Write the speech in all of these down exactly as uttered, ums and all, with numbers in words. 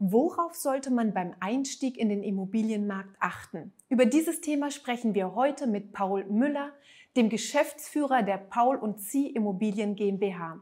Worauf sollte man beim Einstieg in den Immobilienmarkt achten? Über dieses Thema sprechen wir heute mit Paul Müller, dem Geschäftsführer der Paul und Zieh Immobilien GmbH.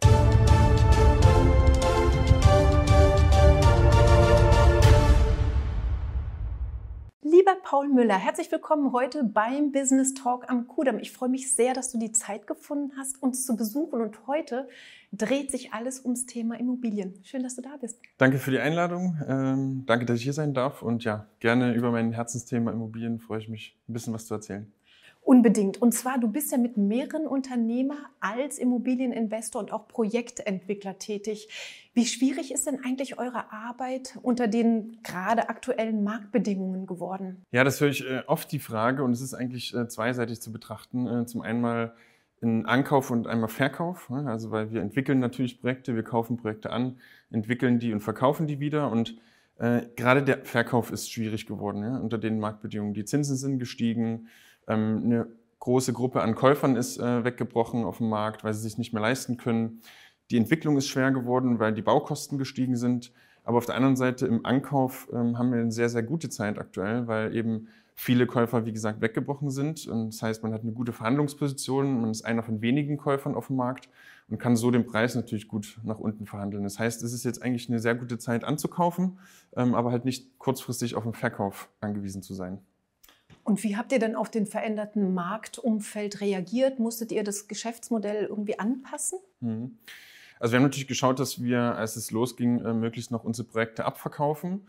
Lieber Paul Müller, herzlich willkommen heute beim Business Talk am Kudamm. Ich freue mich sehr, dass du die Zeit gefunden hast, uns zu besuchen. Und heute dreht sich alles ums Thema Immobilien. Schön, dass du da bist. Danke für die Einladung. Ähm, danke, dass ich hier sein darf. Und ja, gerne über mein Herzensthema Immobilien freue ich mich, ein bisschen was zu erzählen. Unbedingt. Und zwar, du bist ja mit mehreren Unternehmern als Immobilieninvestor und auch Projektentwickler tätig. Wie schwierig ist denn eigentlich eure Arbeit unter den gerade aktuellen Marktbedingungen geworden? Ja, das höre ich äh, oft die Frage und es ist eigentlich äh, zweiseitig zu betrachten. Äh, zum einen mal in Ankauf und einmal Verkauf. Ne? Also weil wir entwickeln natürlich Projekte, wir kaufen Projekte an, entwickeln die und verkaufen die wieder. Und äh, gerade der Verkauf ist schwierig geworden, ja? Unter den Marktbedingungen. Die Zinsen sind gestiegen. Eine große Gruppe an Käufern ist äh, weggebrochen auf dem Markt, weil sie sich nicht mehr leisten können. Die Entwicklung ist schwer geworden, weil die Baukosten gestiegen sind. Aber auf der anderen Seite im Ankauf ähm, haben wir eine sehr, sehr gute Zeit aktuell, weil eben viele Käufer, wie gesagt, weggebrochen sind. Und das heißt, man hat eine gute Verhandlungsposition, man ist einer von wenigen Käufern auf dem Markt und kann so den Preis natürlich gut nach unten verhandeln. Das heißt, es ist jetzt eigentlich eine sehr gute Zeit anzukaufen, ähm, aber halt nicht kurzfristig auf den Verkauf angewiesen zu sein. Und wie habt ihr denn auf den veränderten Marktumfeld reagiert? Musstet ihr das Geschäftsmodell irgendwie anpassen? Also wir haben natürlich geschaut, dass wir, als es losging, möglichst noch unsere Projekte abverkaufen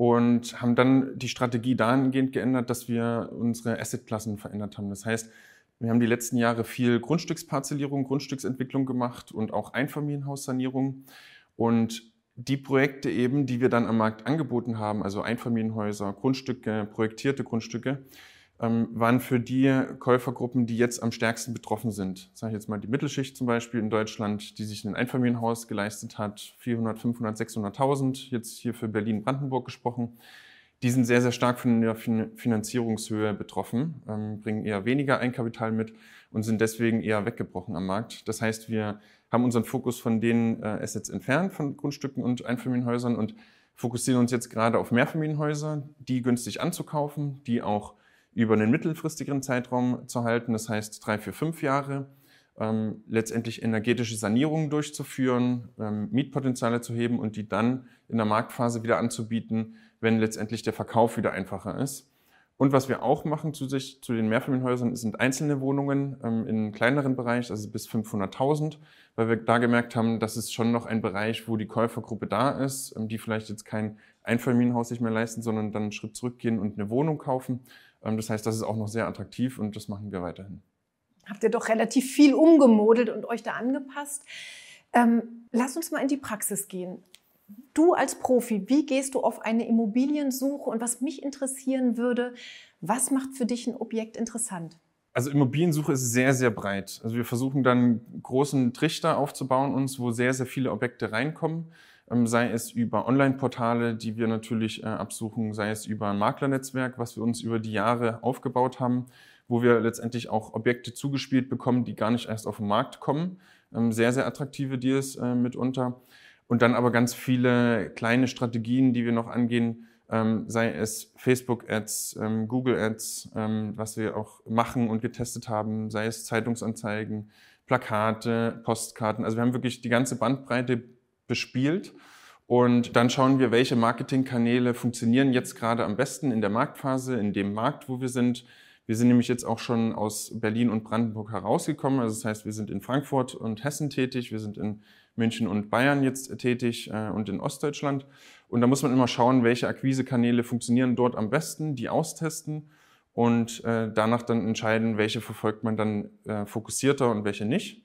und haben dann die Strategie dahingehend geändert, dass wir unsere Assetklassen verändert haben. Das heißt, wir haben die letzten Jahre viel Grundstücksparzellierung, Grundstücksentwicklung gemacht und auch Einfamilienhaussanierung. Und die Projekte eben, die wir dann am Markt angeboten haben, also Einfamilienhäuser, Grundstücke, projektierte Grundstücke, ähm, waren für die Käufergruppen, die jetzt am stärksten betroffen sind. Sage ich jetzt mal die Mittelschicht zum Beispiel in Deutschland, die sich ein Einfamilienhaus geleistet hat, vierhundert, fünfhundert, sechshunderttausend, jetzt hier für Berlin-Brandenburg gesprochen. Die sind sehr, sehr stark von der Finanzierungshöhe betroffen, ähm, bringen eher weniger Eigenkapital mit und sind deswegen eher weggebrochen am Markt. Das heißt, wir haben unseren Fokus von den äh, Assets entfernt, von Grundstücken und Einfamilienhäusern und fokussieren uns jetzt gerade auf Mehrfamilienhäuser, die günstig anzukaufen, die auch über einen mittelfristigeren Zeitraum zu halten, das heißt drei, vier, fünf Jahre, ähm, letztendlich energetische Sanierungen durchzuführen, ähm, Mietpotenziale zu heben und die dann in der Marktphase wieder anzubieten, wenn letztendlich der Verkauf wieder einfacher ist. Und was wir auch machen zu, sich, zu den Mehrfamilienhäusern, sind einzelne Wohnungen ähm, in einem kleineren Bereich, also bis fünfhunderttausend, weil wir da gemerkt haben, dass es schon noch ein Bereich, wo die Käufergruppe da ist, ähm, die vielleicht jetzt kein Einfamilienhaus sich mehr leisten, sondern dann einen Schritt zurückgehen und eine Wohnung kaufen. Ähm, das heißt, das ist auch noch sehr attraktiv und das machen wir weiterhin. Habt ihr doch relativ viel umgemodelt und euch da angepasst. Ähm, lass uns mal in die Praxis gehen. Du als Profi, wie gehst du auf eine Immobiliensuche? Und was mich interessieren würde, was macht für dich ein Objekt interessant? Also Immobiliensuche ist sehr, sehr breit. Also wir versuchen dann einen großen Trichter aufzubauen uns, wo sehr, sehr viele Objekte reinkommen. Sei es über Online-Portale, die wir natürlich äh, absuchen, sei es über ein Maklernetzwerk, was wir uns über die Jahre aufgebaut haben, wo wir letztendlich auch Objekte zugespielt bekommen, die gar nicht erst auf den Markt kommen. Ähm, sehr, sehr attraktive Deals äh, mitunter. Und dann aber ganz viele kleine Strategien, die wir noch angehen, ähm, sei es Facebook-Ads, ähm, Google-Ads, ähm, was wir auch machen und getestet haben, sei es Zeitungsanzeigen, Plakate, Postkarten. Also wir haben wirklich die ganze Bandbreite bespielt und dann schauen wir, welche Marketingkanäle funktionieren jetzt gerade am besten in der Marktphase, in dem Markt, wo wir sind. Wir sind nämlich jetzt auch schon aus Berlin und Brandenburg herausgekommen. Also das heißt, wir sind in Frankfurt und Hessen tätig, wir sind in München und Bayern jetzt tätig äh, und in Ostdeutschland. Und da muss man immer schauen, welche Akquisekanäle funktionieren dort am besten, die austesten und äh, danach dann entscheiden, welche verfolgt man dann äh, fokussierter und welche nicht.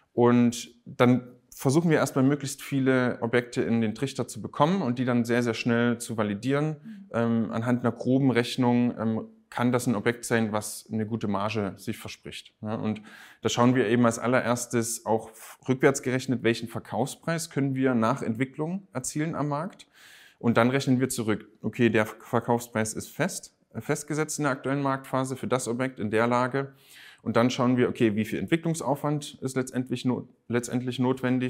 Und dann versuchen wir erstmal möglichst viele Objekte in den Trichter zu bekommen und die dann sehr, sehr schnell zu validieren. Ähm, anhand einer groben Rechnung ähm, kann das ein Objekt sein, was eine gute Marge sich verspricht. Ja, und da schauen wir eben als allererstes auch rückwärts gerechnet, welchen Verkaufspreis können wir nach Entwicklung erzielen am Markt. Und dann rechnen wir zurück. Okay, der Verkaufspreis ist fest, festgesetzt in der aktuellen Marktphase für das Objekt in der Lage. Und dann schauen wir, okay, wie viel Entwicklungsaufwand ist letztendlich, not, letztendlich notwendig,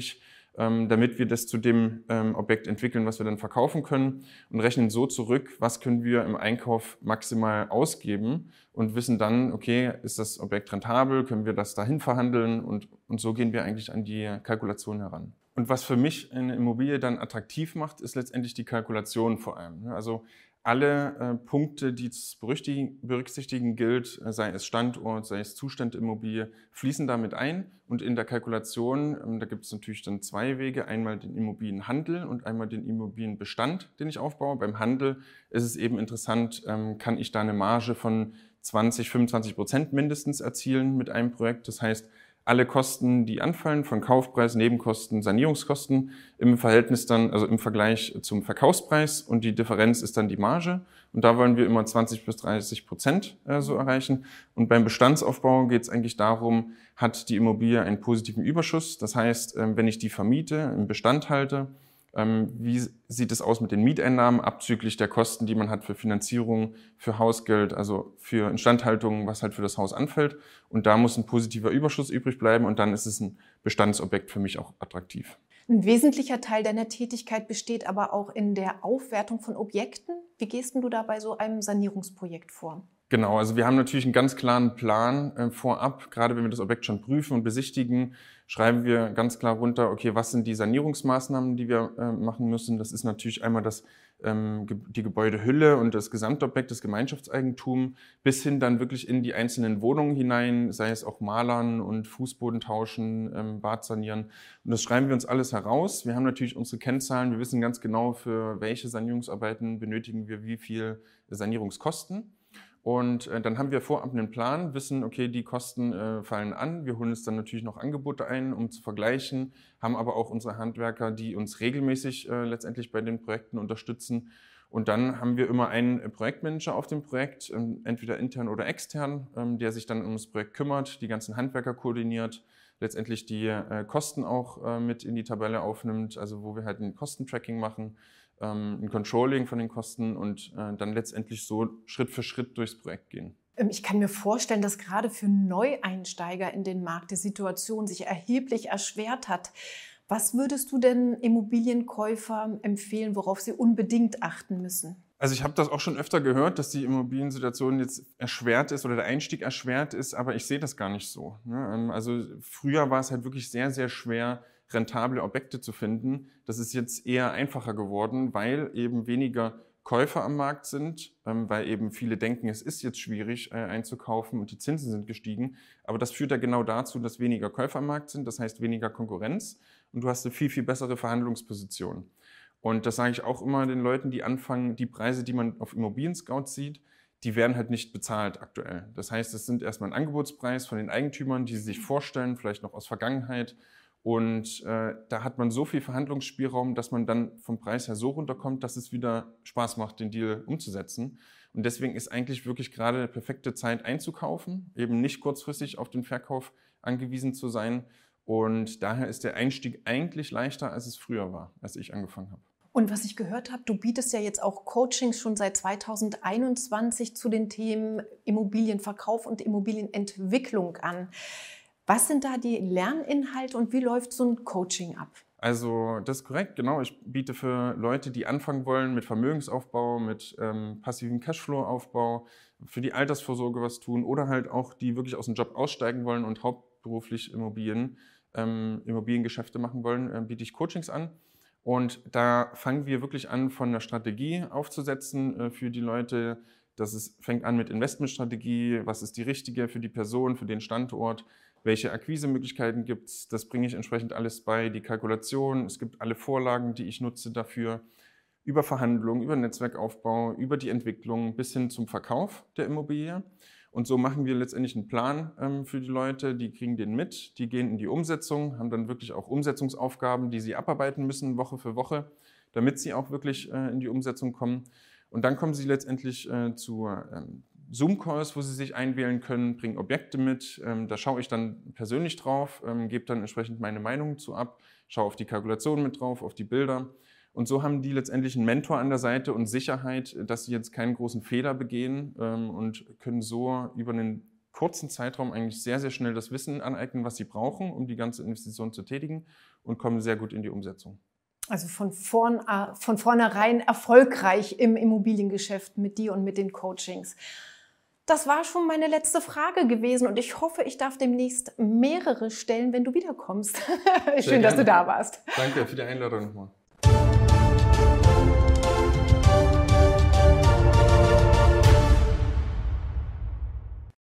ähm, damit wir das zu dem ähm, Objekt entwickeln, was wir dann verkaufen können und rechnen so zurück, was können wir im Einkauf maximal ausgeben und wissen dann, okay, ist das Objekt rentabel, können wir das dahin verhandeln und, und so gehen wir eigentlich an die Kalkulation heran. Und was für mich eine Immobilie dann attraktiv macht, ist letztendlich die Kalkulation vor allem. Also alle äh, Punkte, die zu berücksichtigen gilt, sei es Standort, sei es Zustand der Immobilie, fließen damit ein. Und in der Kalkulation, ähm, da gibt es natürlich dann zwei Wege. Einmal den Immobilienhandel und einmal den Immobilienbestand, den ich aufbaue. Beim Handel ist es eben interessant, ähm, kann ich da eine Marge von zwanzig, fünfundzwanzig Prozent mindestens erzielen mit einem Projekt. Das heißt, alle Kosten, die anfallen, von Kaufpreis, Nebenkosten, Sanierungskosten, im Verhältnis dann, also im Vergleich zum Verkaufspreis und die Differenz ist dann die Marge. Und da wollen wir immer zwanzig bis dreißig Prozent äh, so erreichen. Und beim Bestandsaufbau geht es eigentlich darum, hat die Immobilie einen positiven Überschuss. Das heißt, äh, wenn ich die vermiete, im Bestand halte, ähm, wie sieht es aus mit den Mieteinnahmen abzüglich der Kosten, die man hat für Finanzierung, für Hausgeld, also für Instandhaltung, was halt für das Haus anfällt. Und da muss ein positiver Überschuss übrig bleiben und dann ist es ein Bestandsobjekt für mich auch attraktiv. Ein wesentlicher Teil deiner Tätigkeit besteht aber auch in der Aufwertung von Objekten. Wie gehst denn du da bei so einem Sanierungsprojekt vor? Genau, also wir haben natürlich einen ganz klaren Plan äh, vorab. Gerade wenn wir das Objekt schon prüfen und besichtigen, schreiben wir ganz klar runter, okay, was sind die Sanierungsmaßnahmen, die wir äh, machen müssen. Das ist natürlich einmal das, ähm, die Gebäudehülle und das Gesamtobjekt, das Gemeinschaftseigentum, bis hin dann wirklich in die einzelnen Wohnungen hinein, sei es auch Malern und Fußboden tauschen, ähm, Bad sanieren. Und das schreiben wir uns alles heraus. Wir haben natürlich unsere Kennzahlen. Wir wissen ganz genau, für welche Sanierungsarbeiten benötigen wir wie viel Sanierungskosten. Und äh, dann haben wir vorab einen Plan, wissen, okay, die Kosten äh, fallen an. Wir holen uns dann natürlich noch Angebote ein, um zu vergleichen, haben aber auch unsere Handwerker, die uns regelmäßig äh, letztendlich bei den Projekten unterstützen. Und dann haben wir immer einen Projektmanager auf dem Projekt, äh, entweder intern oder extern, äh, der sich dann um das Projekt kümmert, die ganzen Handwerker koordiniert, letztendlich die äh, Kosten auch äh, mit in die Tabelle aufnimmt, also wo wir halt ein Kostentracking machen, ein Controlling von den Kosten und äh, dann letztendlich so Schritt für Schritt durchs Projekt gehen. Ich kann mir vorstellen, dass gerade für Neueinsteiger in den Markt die Situation sich erheblich erschwert hat. Was würdest du denn Immobilienkäufern empfehlen, worauf sie unbedingt achten müssen? Also ich habe das auch schon öfter gehört, dass die Immobiliensituation jetzt erschwert ist oder der Einstieg erschwert ist, aber ich sehe das gar nicht so. Also früher war es halt wirklich sehr, sehr schwer, rentable Objekte zu finden. Das ist jetzt eher einfacher geworden, weil eben weniger Käufer am Markt sind, weil eben viele denken, es ist jetzt schwierig einzukaufen und die Zinsen sind gestiegen. Aber das führt ja genau dazu, dass weniger Käufer am Markt sind, das heißt weniger Konkurrenz und du hast eine viel, viel bessere Verhandlungsposition. Und das sage ich auch immer den Leuten, die anfangen, die Preise, die man auf Immobilien-Scout sieht, die werden halt nicht bezahlt aktuell. Das heißt, es sind erstmal ein Angebotspreis von den Eigentümern, die sie sich vorstellen, vielleicht noch aus Vergangenheit. Und äh, da hat man so viel Verhandlungsspielraum, dass man dann vom Preis her so runterkommt, dass es wieder Spaß macht, den Deal umzusetzen. Und deswegen ist eigentlich wirklich gerade eine perfekte Zeit einzukaufen, eben nicht kurzfristig auf den Verkauf angewiesen zu sein. Und daher ist der Einstieg eigentlich leichter, als es früher war, als ich angefangen habe. Und was ich gehört habe, du bietest ja jetzt auch Coachings schon seit zweitausendeinundzwanzig zu den Themen Immobilienverkauf und Immobilienentwicklung an. Was sind da die Lerninhalte und wie läuft so ein Coaching ab? Also das ist korrekt, genau. Ich biete für Leute, die anfangen wollen mit Vermögensaufbau, mit ähm, passivem Cashflow-Aufbau, für die Altersvorsorge was tun oder halt auch, die wirklich aus dem Job aussteigen wollen und hauptberuflich Immobilien, ähm, Immobiliengeschäfte machen wollen, äh, biete ich Coachings an. Und da fangen wir wirklich an, von einer Strategie aufzusetzen äh, für die Leute. Das ist, fängt an mit Investmentstrategie, was ist die richtige für die Person, für den Standort, welche Akquisemöglichkeiten gibt es, das bringe ich entsprechend alles bei, die Kalkulation, es gibt alle Vorlagen, die ich nutze dafür, über Verhandlungen, über Netzwerkaufbau, über die Entwicklung bis hin zum Verkauf der Immobilie. Und so machen wir letztendlich einen Plan ähm, für die Leute, die kriegen den mit, die gehen in die Umsetzung, haben dann wirklich auch Umsetzungsaufgaben, die sie abarbeiten müssen, Woche für Woche, damit sie auch wirklich äh, in die Umsetzung kommen. Und dann kommen sie letztendlich äh, zu ähm, Zoom-Calls, wo sie sich einwählen können, bringen Objekte mit. Ähm, da schaue ich dann persönlich drauf, ähm, gebe dann entsprechend meine Meinung zu ab, schaue auf die Kalkulation mit drauf, auf die Bilder. Und so haben die letztendlich einen Mentor an der Seite und Sicherheit, dass sie jetzt keinen großen Fehler begehen ähm, und können so über einen kurzen Zeitraum eigentlich sehr, sehr schnell das Wissen aneignen, was sie brauchen, um die ganze Investition zu tätigen und kommen sehr gut in die Umsetzung. Also von, vorn, von vornherein erfolgreich im Immobiliengeschäft mit dir und mit den Coachings. Das war schon meine letzte Frage gewesen und ich hoffe, ich darf demnächst mehrere stellen, wenn du wiederkommst. Schön, dass du da warst. Danke für die Einladung nochmal.